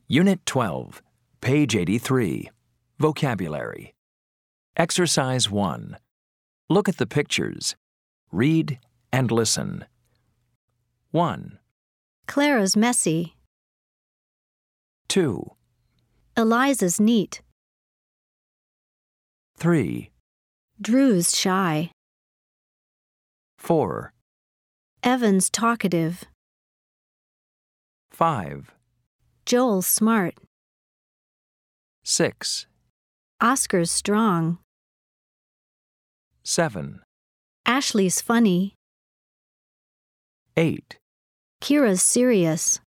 Unit 12, page 83. Vocabulary. Exercise 1. Look at the pictures. Read and listen. 1, Clara's messy. 2, Eliza's neat. 3, Drew's shy. 4, Evan's talkative. 5, Joel's smart. 6, Oscar's strong. 7, Ashley's funny. 8, Kira's serious.